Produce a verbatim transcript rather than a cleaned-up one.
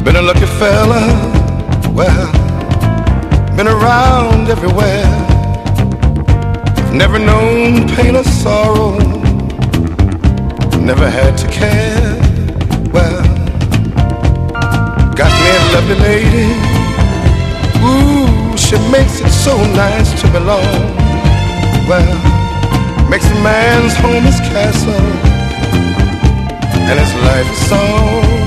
Been a lucky fella, well, been around everywhere. Never known pain or sorrow, never had to care. Well, got me a lovely lady, ooh, she makes it so nice to belong. Well, makes a man's home his castle, and his life a song.